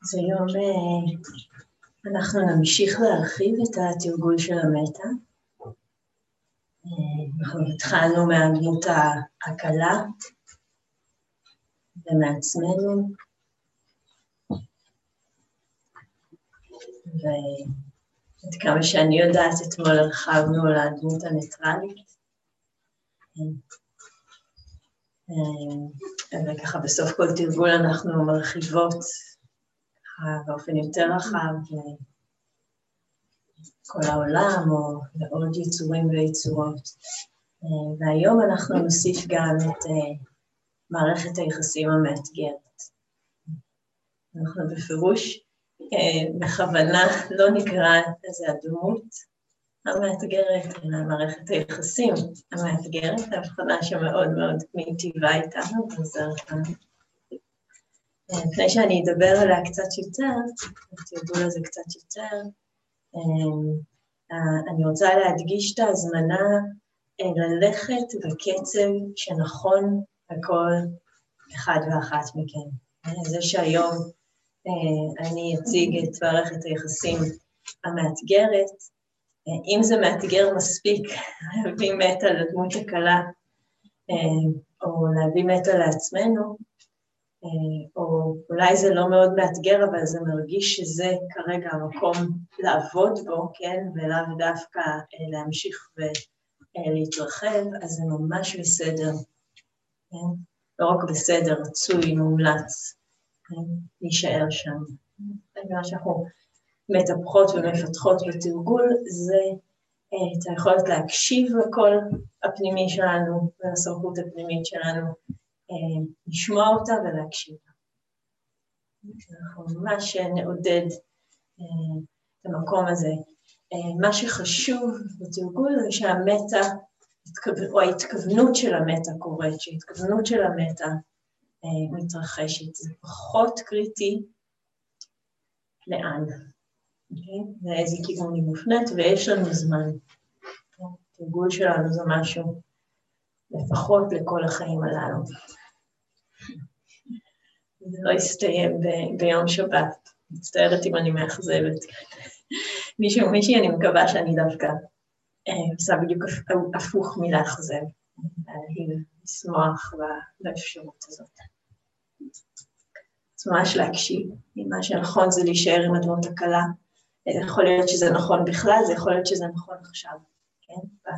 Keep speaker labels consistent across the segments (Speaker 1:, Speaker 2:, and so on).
Speaker 1: אז היום אנחנו נמשיך להרחיב את התרגול של המטה. אנחנו התחלנו מהדמות הקלה ומעצמנו, ועד כמה שאני יודעת, אתמול הרחבנו לדמות הניטרלית. וככה בסוף כל תרגול אנחנו מרחיבות באופן יותר רחב כל העולם או לעוד יצורים ויצורות. והיום אנחנו נוסיף גם את מערכת היחסים המאתגרת. אנחנו בפירוש בכוונה לא נקרא לזה הדמות המאתגרת, אלא מערכת היחסים המאתגרת, ההבחנה שמאוד מאוד מיטיבה איתנו ועוזרת לנו. לפני שאני אדבר עליה קצת יותר, התרגול הזה קצת יותר, אני רוצה להדגיש את ההזמנה ללכת בקצב שנכון לכל אחד ואחת מכם. זה שהיום אני אציג את מערכת היחסים המאתגרת, אם זה מאתגר מספיק להביא מטה לדמות הקלה, או להביא מטה לעצמנו, או אולי זה לא מאוד מאתגר, אבל זה מרגיש שזה כרגע המקום לעבוד בו, כן? ולאו דווקא להמשיך ולהתרחב, אז זה ממש בסדר. כן? לא רק בסדר, רצוי, מומלץ, כן? להישאר שם. מה שאנחנו מטפחות ומפתחות בתרגול, זה את היכולת להקשיב לקול הפנימי שלנו, ולסמכות הפנימית שלנו, לשמוע אותה ולהקשיב. אנחנו ממש נעודד את המקום הזה. מה שחשוב בתרגול זה שהמטה, או ההתכוונות של המטה קורית, שההתכוונות של המטה מתרחשת. זה פחות קריטי לאן, לאיזה כיוון היא מופנית, ויש לנו זמן. התרגול שלנו זה משהו לפחות לכל החיים הללו. זה לא יסתיים ביום שבת. מצטערת אם אני מאכזבת. מישהי אני מקווה שאני דווקא עושה בדיוק הפוך מלאכזב. לשמוח באפשרות הזאת. אז ממש להקשיב. מה שנכון זה להישאר עם הדמות הקלה. יכול להיות שזה נכון בכלל, זה יכול להיות שזה נכון עכשיו. כן?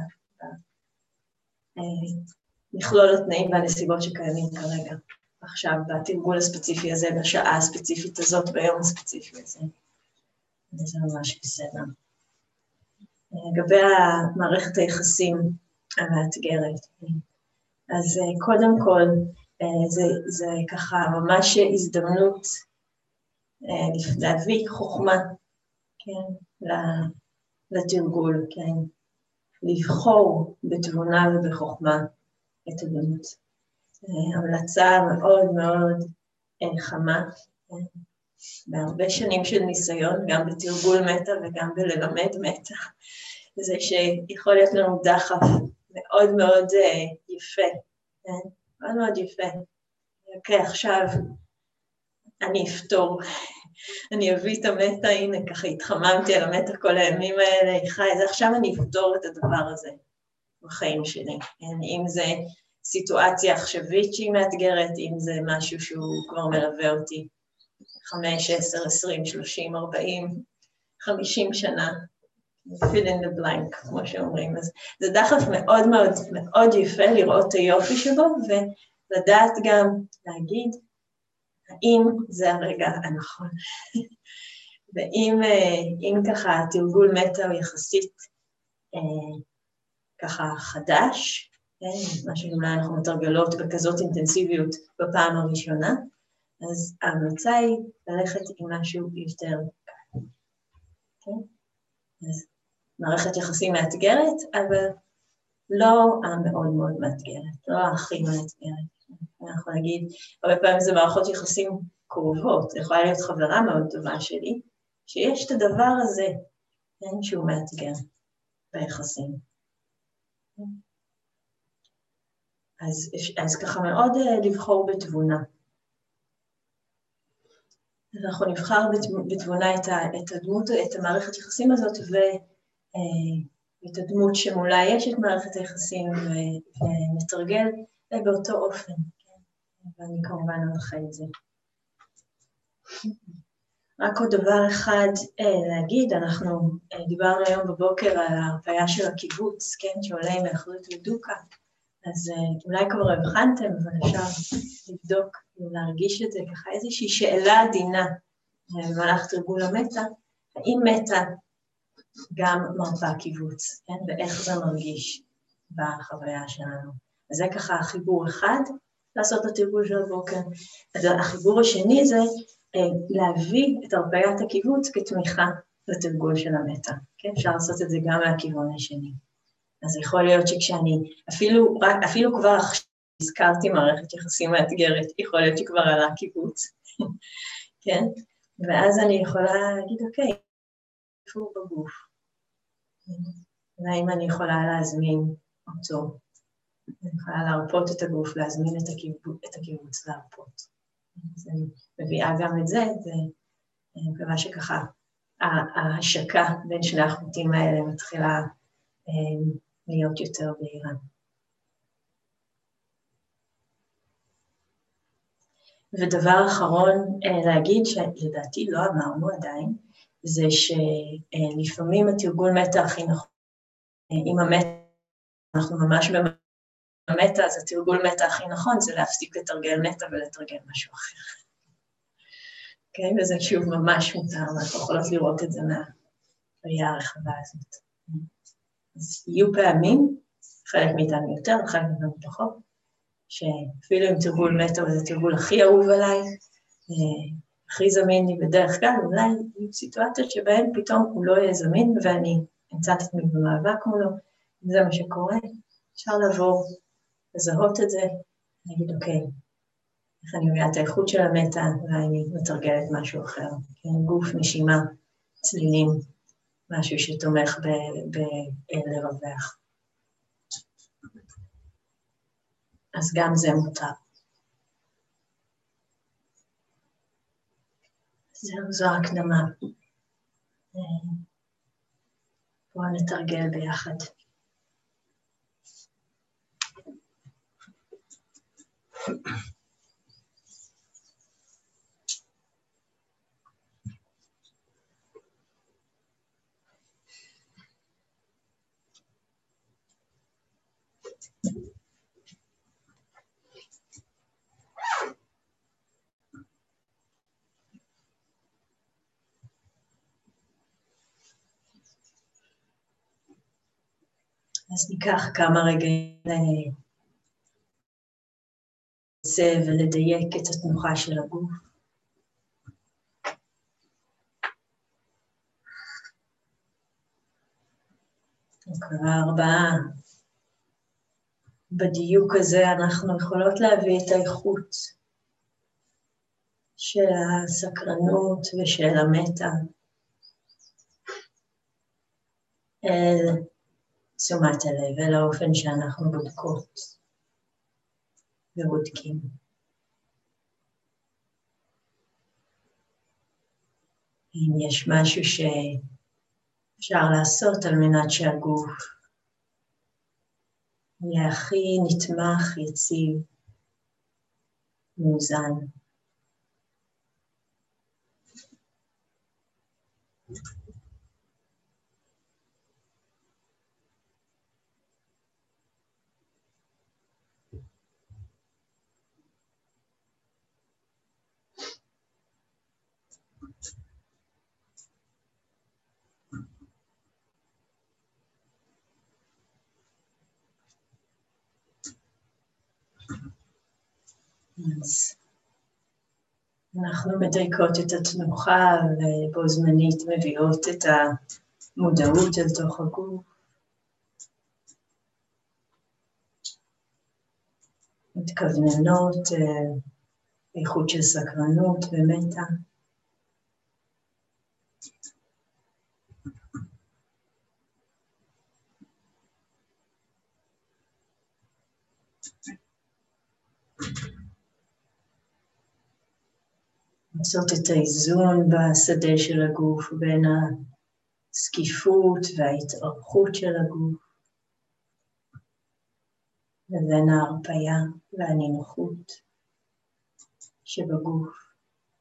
Speaker 1: מכלול התנאים והנסיבות שקיימים כרגע. עכשיו, בתרגול הספציפי הזה, בשעה הספציפית הזאת, ביום הספציפי הזה. זה ממש בסדר. לגבי המערכת היחסים המאתגרת. אז קודם כל, זה ככה ממש הזדמנות להביא חוכמה, כן, לתרגול, כן. לבחור בתבונה ובחוכמה את הדמות. המלצה מאוד מאוד חמה, בהרבה שנים של ניסיון, גם בתרגול מטה וגם בללמד מטה, זה שיכול להיות לנו דחף מאוד מאוד יפה, מאוד מאוד יפה. אוקיי, עכשיו אני אפתור, אני אביא את המטה, הנה ככה התחממתי על המטה כל הימים האלה, אז עכשיו אני אפתור את הדבר הזה בחיים שלי, אם זה סיטואציה עכשווית שהיא מאתגרת, אם זה משהו שהוא כבר מלווה אותי 5, 10, 20, 30, 40, 50 שנה, fill in the blank, כמו שאומרים. אז זה דחף מאוד מאוד מאוד יפה לראות את היופי שבו, ולדעת גם להגיד, האם זה הרגע הנכון. ואם ככה תרגול מטה הוא יחסית ככה חדש, מה שאולי אנחנו מתרגלות בכזאת אינטנסיביות בפעם הראשונה, אז ההמלצה היא ללכת עם משהו יותר קל. אז מערכת יחסים מאתגרת, אבל לא המאוד מאוד מאתגרת, לא הכי מאתגרת. אנחנו נגיד, הרבה פעמים זה מערכות יחסים קרובות, זה יכולה להיות חברה מאוד טובה שלי, שיש את הדבר הזה, שהוא מאתגר ביחסים. אז ככה מאוד לבחור בתבונה. אז אנחנו נבחר בתבונה את הדמות, את המערכת יחסים הזאת, ואת הדמות שמולה יש את מערכת היחסים, ונתרגל באותו אופן. ואני כמובן אנחה את זה. רק עוד דבר אחד להגיד, אנחנו דיברנו היום בבוקר על ההרפאיה של הקיבוץ, כן, שעולה עם האחדות ודוקה, אז אולי כבר הבחנתם, אבל אפשר לבדוק ולהרגיש את זה ככה, איזושהי שאלה עדינה במהלך תרגול המטה, האם מטה גם מרפא קיבוץ, כן, ואיך זה מרגיש בחוויה שלנו. אז זה ככה חיבור אחד, לעשות את התרגול של הבוקר. אז החיבור השני זה להביא את הרפאיית הקיבוץ כתמיכה לתרגול של המטה. כן? אפשר לעשות את זה גם מהכיוון השני. אז יכול להיות שכשאני, אפילו כבר הזכרתי מערכת יחסים מאתגרת, יכול להיות שכבר עלה קיבוץ. כן? ואז אני יכולה להגיד, אוקיי, איפה הוא בגוף? והאם אני יכולה להזמין אותו? אני יכולה להרפות את הגוף, להזמין את הקיבוץ להרפות. אז אני מביאה גם את זה, ואני מקווה שככה ההשקה בין שני החוטים האלה מתחילה להיות יותר בהירה. ודבר אחרון להגיד, שלדעתי לא אמרנו עדיין, זה שלפעמים התרגול מטה הכי נכון, עם המטה, אנחנו ממש במטה, אז התרגול מטה הכי נכון זה להפסיק לתרגל מטה ולתרגל משהו אחר. כן, וזה שוב ממש מותר, אנחנו יכולות לראות את זה מהראייה הרחבה הזאת. אז יהיו פעמים, חלק מאיתנו יותר, חלק מאיתנו פחות, שאפילו אם תרגול מטה, וזה תרגול הכי אהוב עליי, הכי זמין לי בדרך כלל, אולי יהיו סיטואציות שבהן פתאום הוא לא יהיה זמין, ואני אמצא את עצמי במאבק מולו, אם זה מה שקורה, אפשר לעבור, לזהות את זה, להגיד, אוקיי, איך אני מביאה את האיכות של המטה, אולי אני מתרגלת משהו אחר, כן, גוף, נשימה, צלילים, משהו שתומך בלרווח. אז גם זה מותר. זו הקדמה. בואו נתרגל ביחד. אז ניקח כמה רגעים ולדייק את התנוחה של הגוף. כבר 4. בדיוק הזה אנחנו יכולות להביא את האיכות של הסקרנות ושל המטה אל תשומת הלב, אל האופן שאנחנו בודקות ובודקים. אם יש משהו שאפשר לעשות על מנת שהגוף יהיה הכי נתמך, יציב, מאוזן. אז אנחנו מדייקות את התנוחה ובו זמנית מביאות את המודעות אל תוך הגוף. מתכווננות, איכות של סקרנות ומטה. לעשות את האיזון בשדה של הגוף בין הזקיפות וההתארכות של הגוף לבין ההרפאיה והנינוחות שבגוף.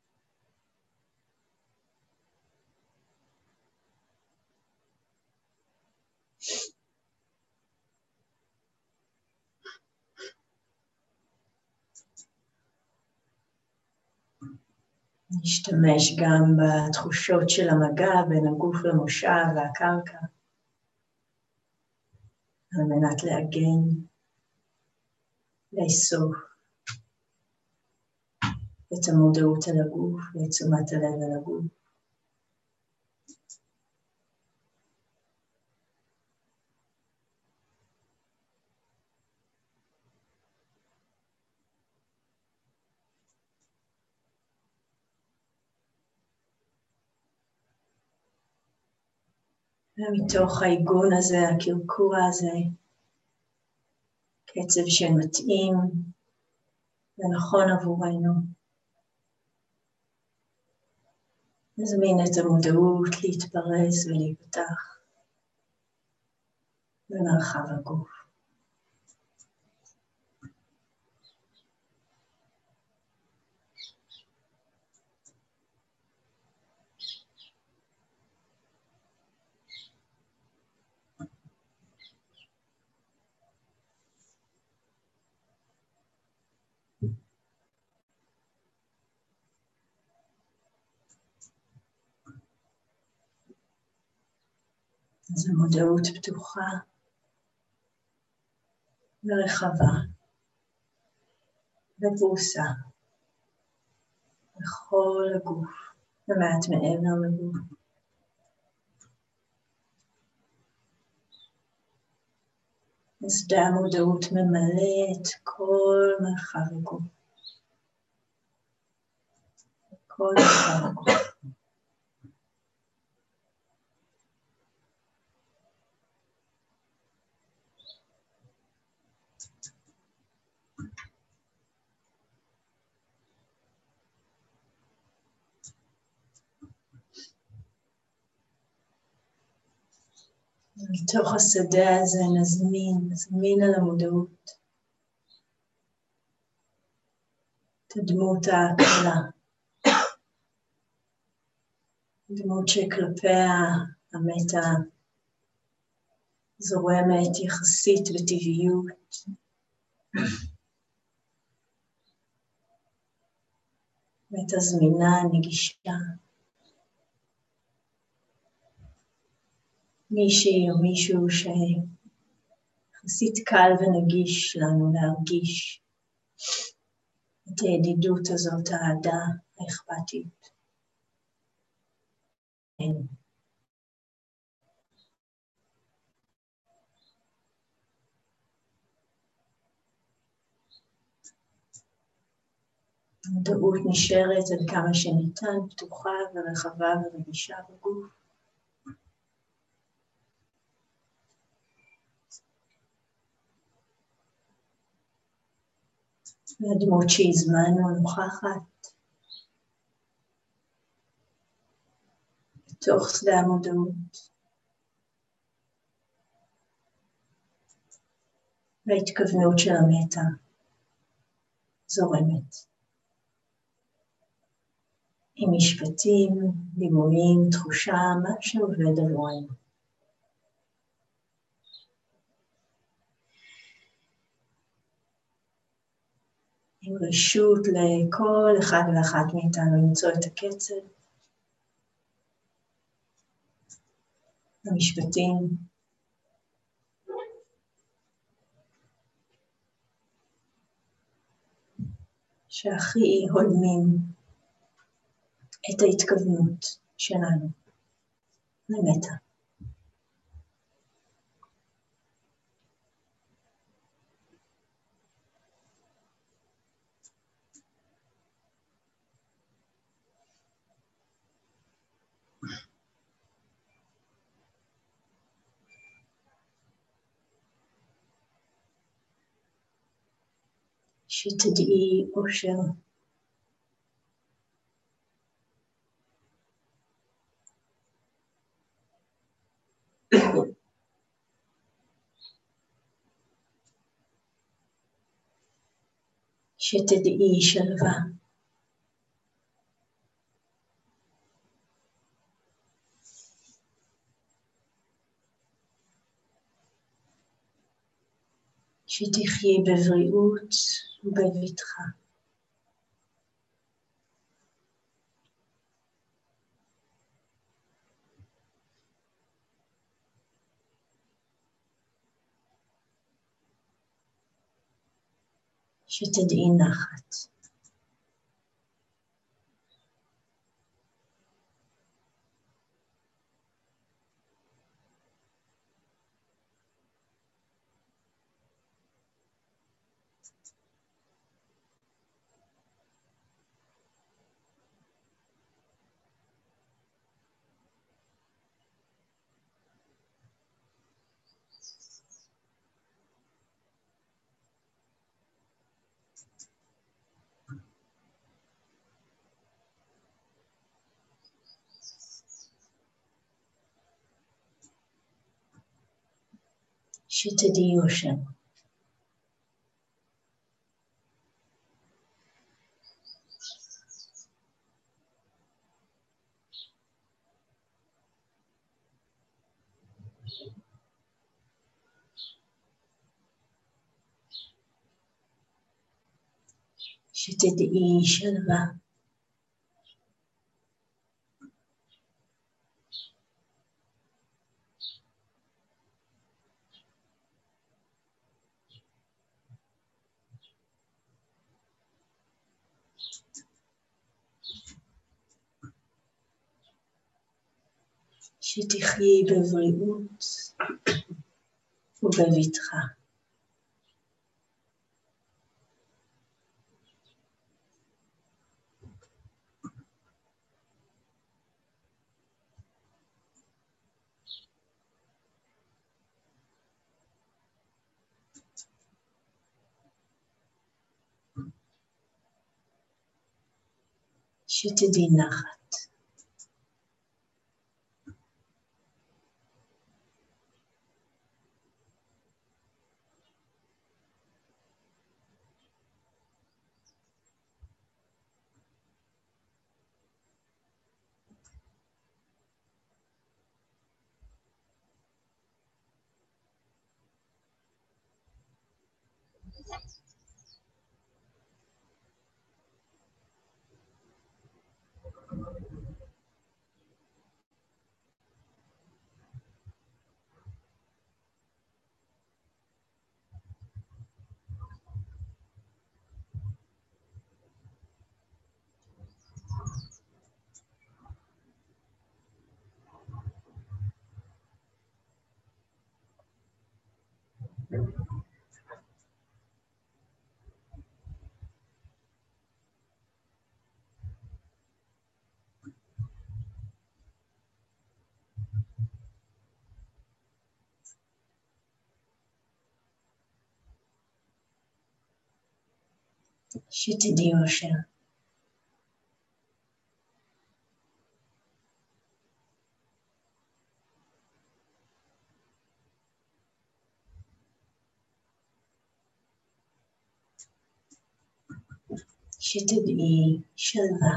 Speaker 1: נשתמש גם בתחושות של המגע בין הגוף למושב והקרקע, על מנת לעגן, לאסוף את המודעות על הגוף ואת תשומת הלב על הגוף. ומתוך העיגון הזה, הקרקוע הזה, קצב שמתאים ונכון עבורנו, נזמין את המודעות להתפרס ולהיפתח במרחב הגוף. אז המודעות פתוחה ורחבה ופרוסה בכל הגוף ומעט מעבר לגוף. שדה המודעות ממלא את כל מרחב הגוף. כל מרחב הגוף. מתוך השדה הזה נזמין על המודעות את הדמות הקלה, דמות שכלפיה המטה זורמת יחסית בטבעיות. מטה זמינה, נגישה. מישהי או מישהו שיחסית קל ונגיש לנו להרגיש את הידידות הזאת, האהדה, האכפתיות. המודעות נשארת עד כמה שניתן, פתוחה ורחבה ורגישה בגוף. והדמות שהזמנו נוכחת בתוך שדה המודעות. וההתכוונות של המטה זורמת. עם משפטים, דימויים, תחושה, מה שעובד עבורנו. עם רשות לכל אחד ואחת מאיתנו למצוא את הקצב. המשפטים. שהכי הולמים את ההתכוונות שלנו למטה. שתדעי אושר, שתדעי שלווה. שתחיי בבריאות ובבטחה. שתדעי נחת. שתדעי יושר. שתדעי שלווה. שתחיי בבריאות ובבטחה. שתדעי נחת. שתדעי יושר. שתדעי שלווה.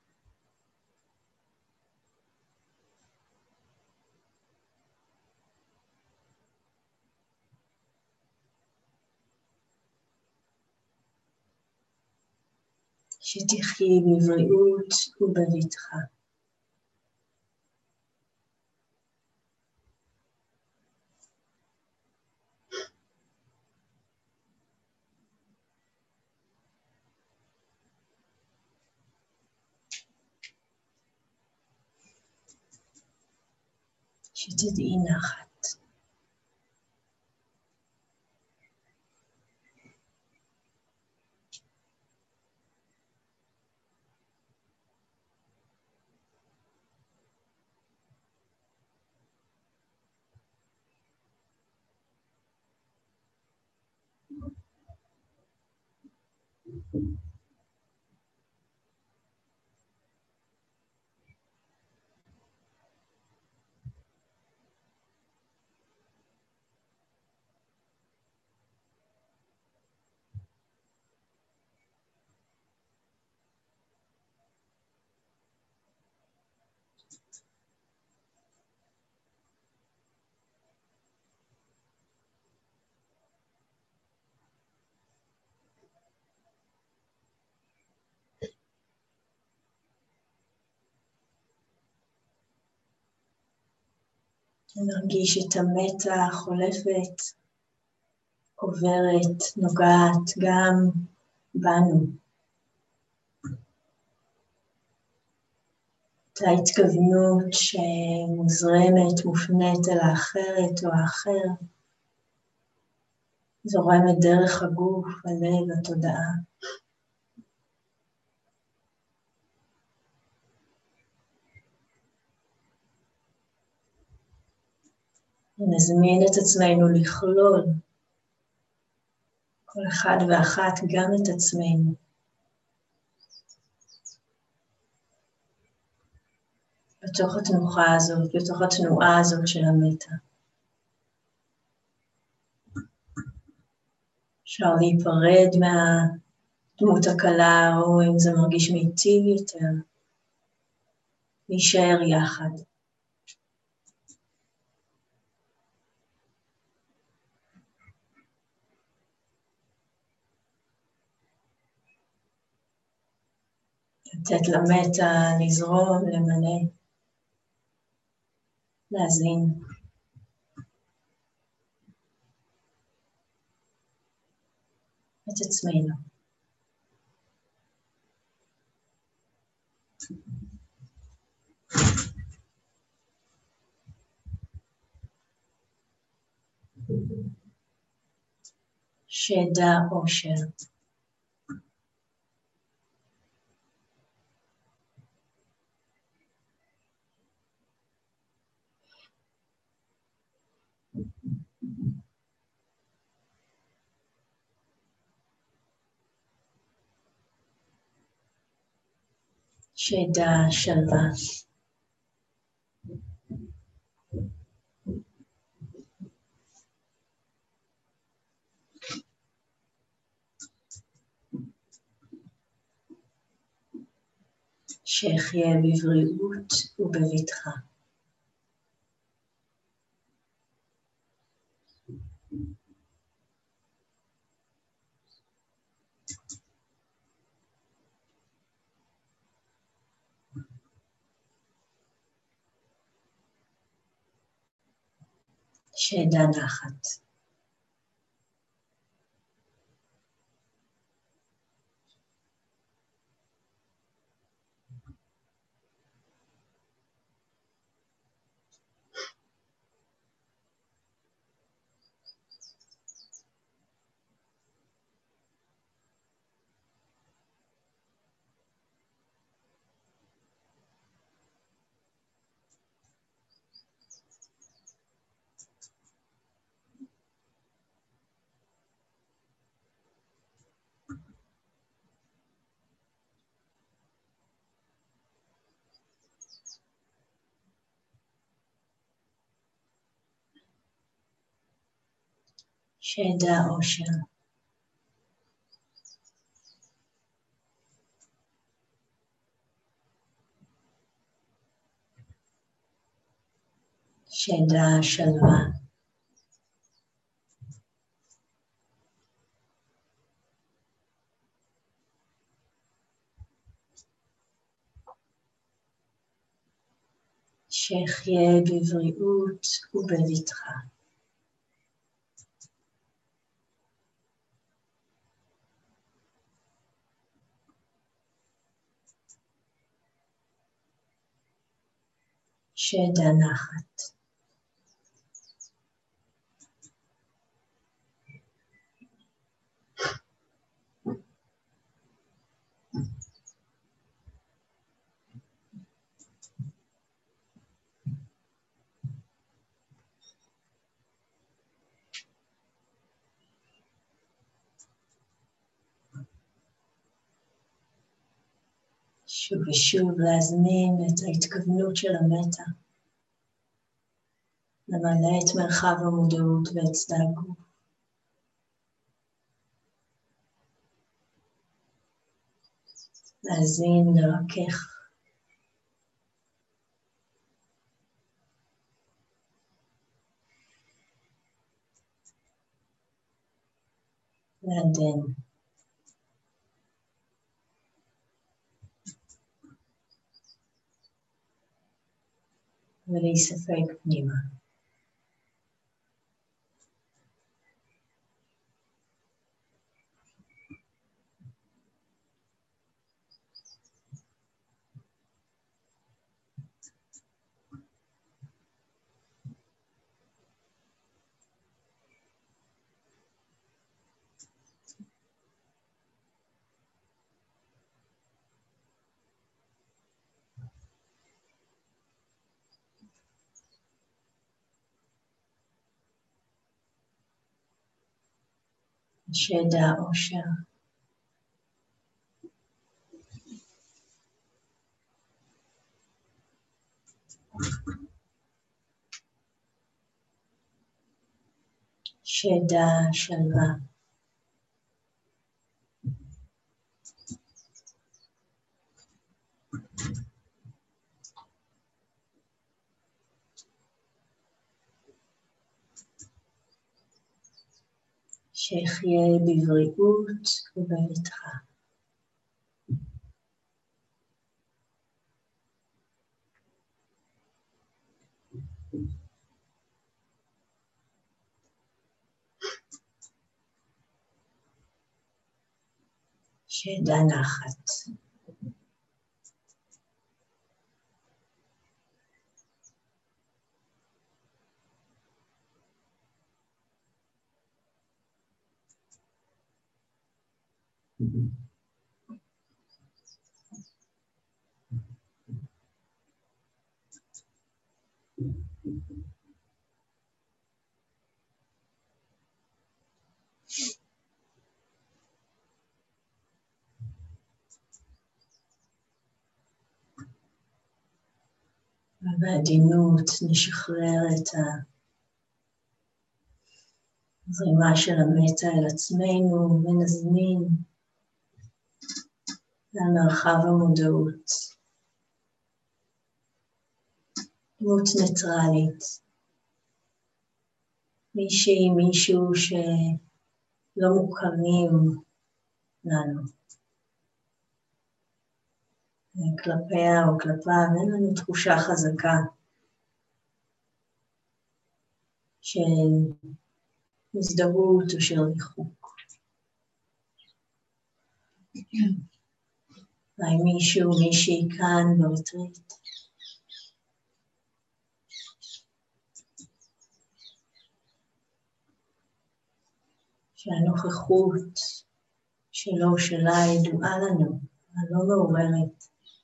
Speaker 1: שתחיי בבריאות ובבטחה. שתדעי נחת. נרגיש את המתח חולפת, עוברת, נוגעת גם בנו. אותה התכוונות שמוזרמת, מופנית אל האחרת או האחר, זורמת דרך הגוף, הלב, התודעה. נזמין את עצמנו לכלול כל אחד ואחת גם את עצמנו. בתוך התנוחה הזאת, בתוך התנועה הזאת של המטה. אפשר להיפרד מהדמות הקלה, או אם זה מרגיש מיטיב יותר, להישאר יחד. לתת למטה לזרום, למלא, להזין. את עצמנו. שדע אושר. שדע שלווה. שיחיה בבריאות ובבטחה. שידע נחת. שידע אושר. שידע שלווה. שיחיה בבריאות ובבטחה. שידע נחת. שוב ושוב להזמין את ההתכוונות של המטה, למלא את מרחב המודעות ואת שדה הגוף. להזין, לרכך. לעדן. ולהיספק פנימה. שדע אושר. שדע שלווה. שיחיה בבריאות ובבטחה. שדע נחת. ובעדינות נשחרר את הזרימה של המטה אל עצמנו ונזמין למרחב המודעות. דמות ניטרלית. מישהו שלא מוכרים לנו. כלפיה או כלפיו אין לנו תחושה חזקה של הזדהות או של ריחוק. אולי מישהי כאן בריטריט. שהנוכחות שלו שלה ידועה לנו, אבל לא מעוררת.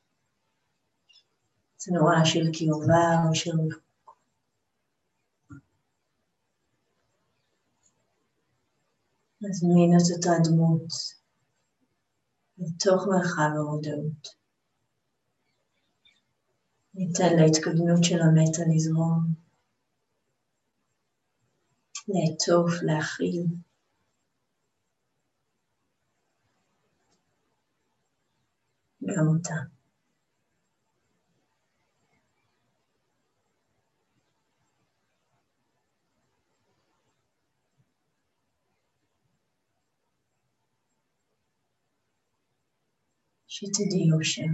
Speaker 1: תנועה של קרבה או של ריחוק. נזמין את אותה דמות לתוך מרחב המודעות. ניתן להתקדמות של המטה לזרום, לעטוף, להכיל. גם אותה. שתדעי אושר.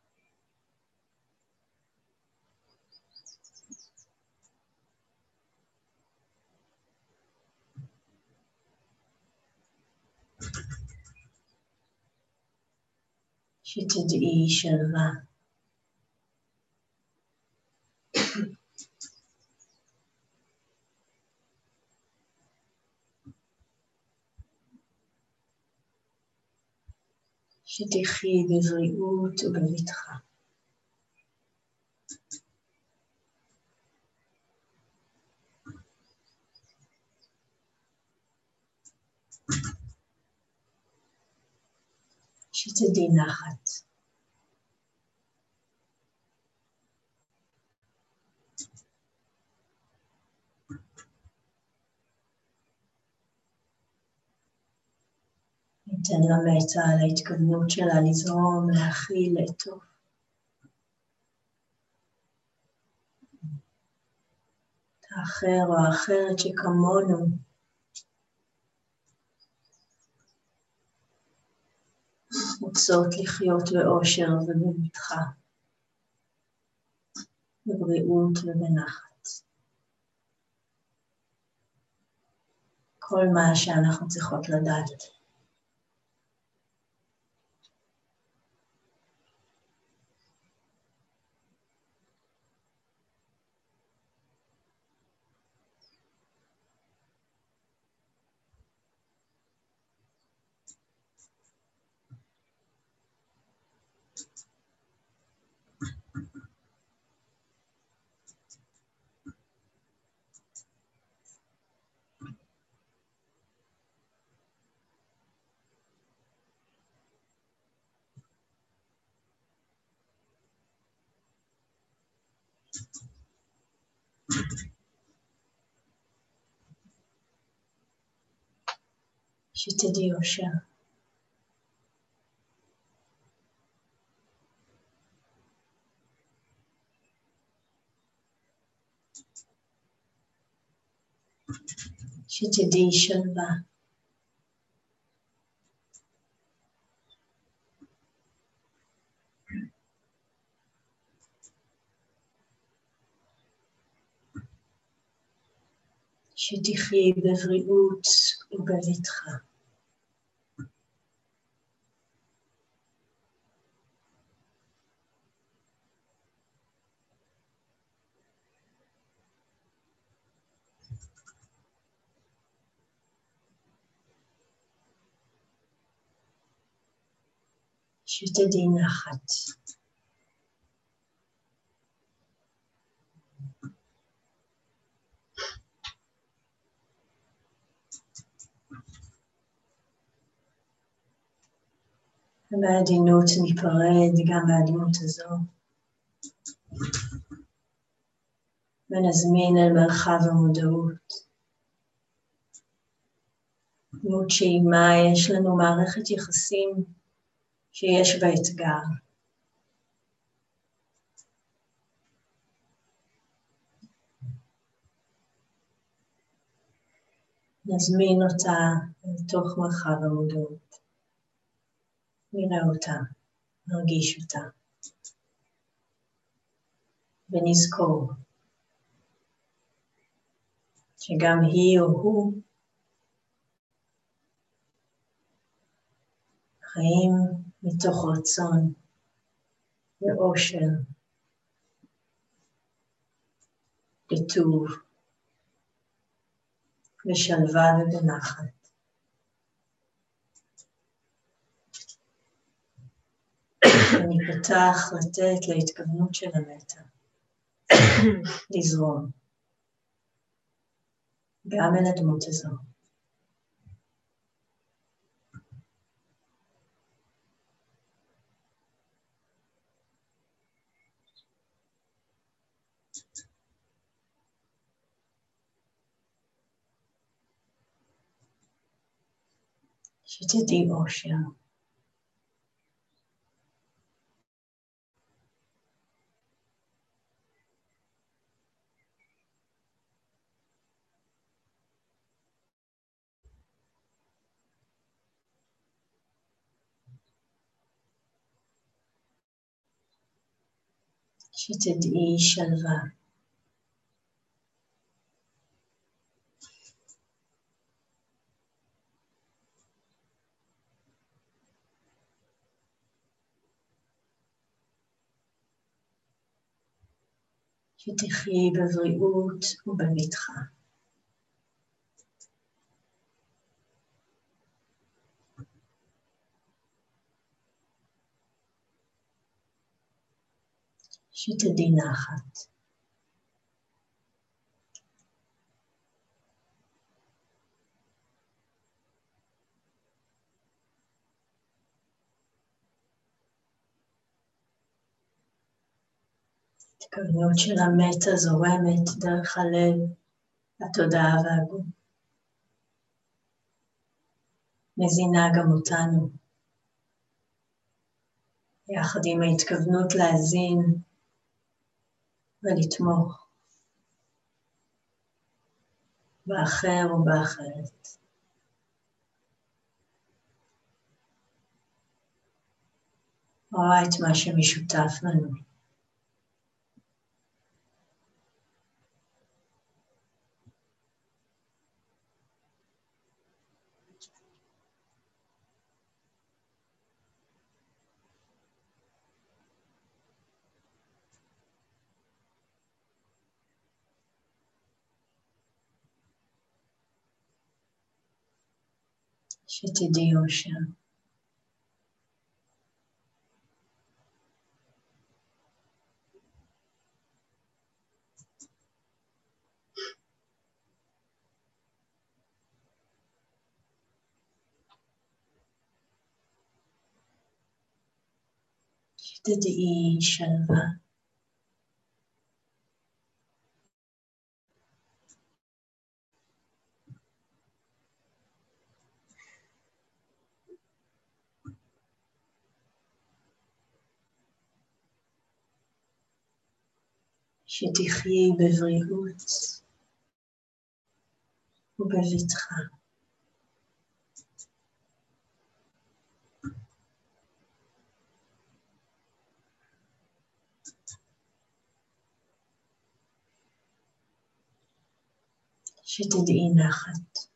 Speaker 1: שתדעי שלווה. שתחי בבריאות ובבטחה. שתדעי נחת. ניתן למטה על ההתקדמות שלה לזרום, להכיל, לעטוף. האחר או האחרת שכמונו רוצות לחיות באושר ובבטחה, בבריאות ובנחת. כל מה שאנחנו צריכות לדעת. שתדעי אושר. שתדעי שלווה. שתחיי בבריאות ובבטחה. שתדעי נחת. ובעדינות ניפרד גם מהדמות הזו. ונזמין אל מרחב המודעות. דמות שעימה יש לנו מערכת יחסים שיש בה אתגר. נזמין אותה לתוך מרחב המודעות. נראה אותה, נרגיש אותה. ונזכור שגם היא או הוא חיים מתוך רצון ואושר, בטוב, בשלווה ובנחת. אני פתח לתת להתכוונות של המטה, לזרום, גם אל הדמות הזו. שתדעי אושר. שתדעי שלווה. שתחיי בבריאות ובבטחה. שתדעי נחת. התכוונות של המטה זורמת דרך הלב, התודעה והגוף. מזינה גם אותנו. יחד עם ההתכוונות להזין ולתמוך באחר ובאחרת. רואה את מה שמשותף לנו. שתדעי אושר. שתדעי שלווה. שתחיי בבריאות ובבטחה. שתדעי נחת.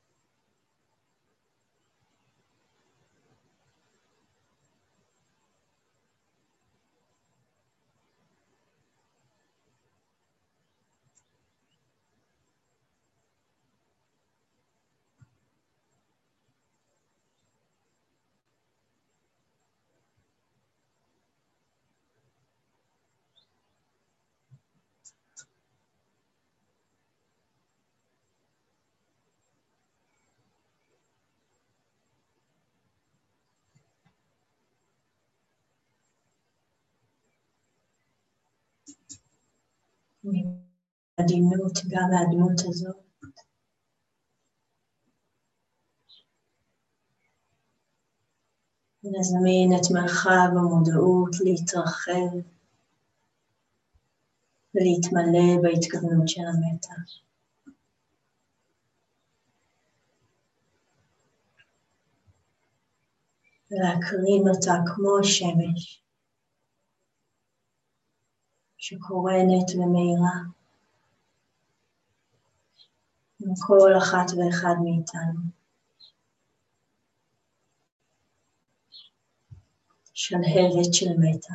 Speaker 1: עדינות גם מהדמות הזאת. ונזמין את מרחב המודעות להתרחב ולהתמלא בהתכוונות של המטה. ולהקרין אותה כמו השמש שקורנת ומאירה עם כל אחת ואחד מאיתנו. שלהבת של מטה.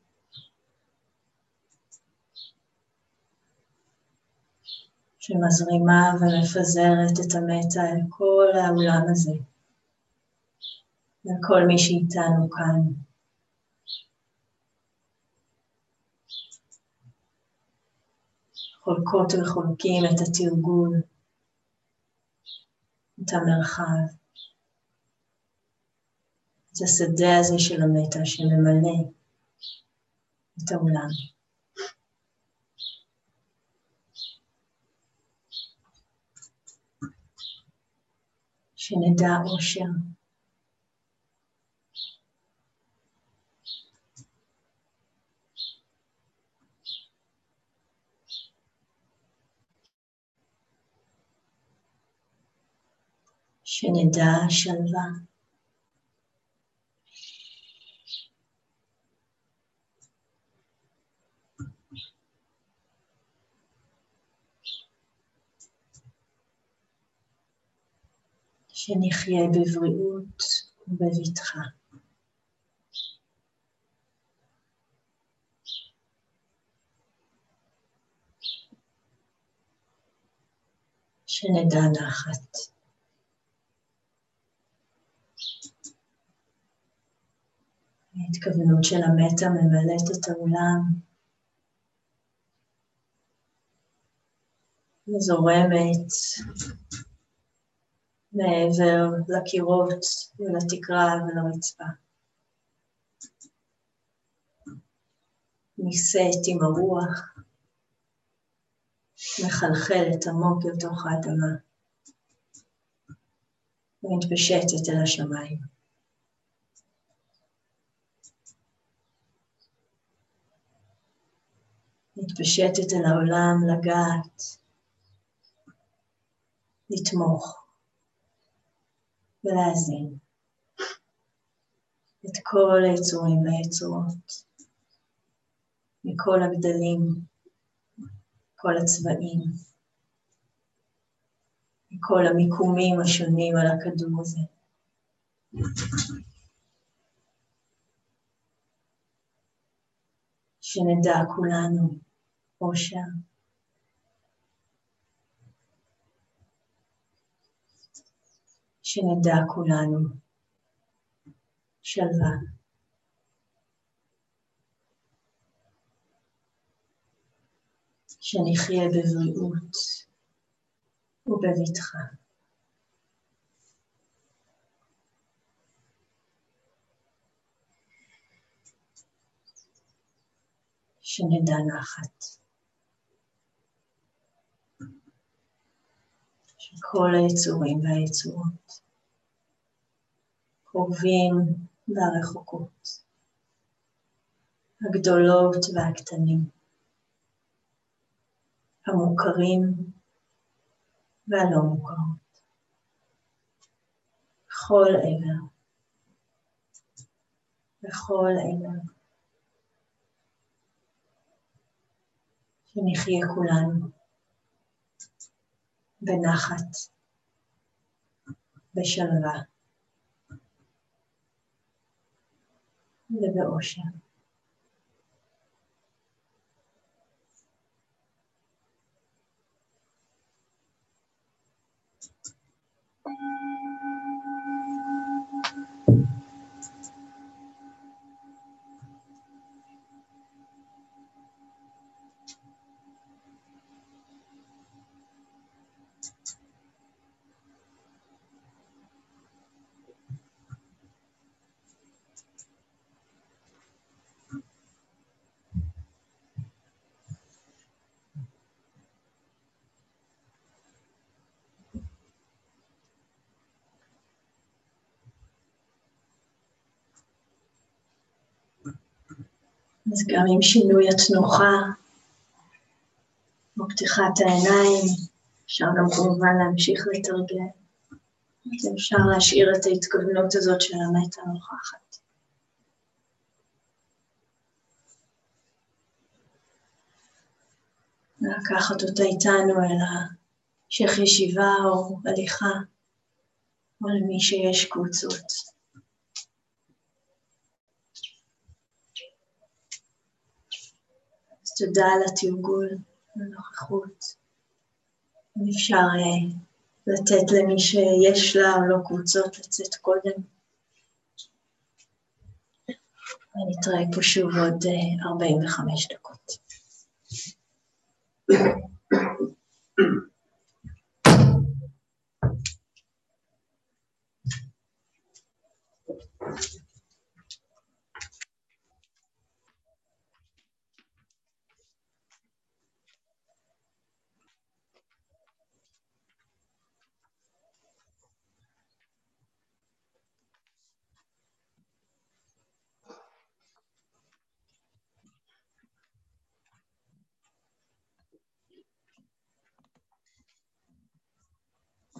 Speaker 1: שמזרימה ומפזרת את המטה אל כל העולם הזה. לכל מי שאיתנו כאן. חולקות וחולקים את התרגול, את המרחב, את השדה הזה של המטה שממלא את העולם. שנדע אושר. שנדע שלווה. שנחיה בבריאות ובבטחה. שנדע נחת. ההתכוונות של המטה ממלאת את העולם. וזורמת מעבר לקירות ולתקרה ולרצפה. נישאת עם הרוח, מחלחלת עמוק לתוך האדמה, ומתפשטת אל השמיים. מתפשטת אל העולם לגעת, לתמוך. ולהזין את כל היצורים והיצורות, מכל הגדלים, כל הצבעים, מכל המיקומים השונים על הכדור הזה. שנדע כולנו אושר. שנדע כולנו שלווה. שנחיה בבריאות ובבטחה. שנדע נחת. שכל היצורים והיצורות, קרובים והרחוקות, הגדולות והקטנים, המוכרים והלא מוכרות. בכל עבר. בכל עבר. שנחיה כולנו בנחת, בשלווה ובאושר. אז גם עם שינוי התנוחה, או פתיחת העיניים, אפשר גם כמובן להמשיך לתרגל. אפשר להשאיר את ההתכוונות הזאת של המטה הנוכחת. לקחת אותה איתנו אל המשך ישיבה או הליכה, או למי שיש קבוצות. אז תודה על התרגול, על הנוכחות. אם אפשר לתת למי שיש לה או לא קבוצות לצאת קודם. ונתראה פה שוב עוד 45 דקות.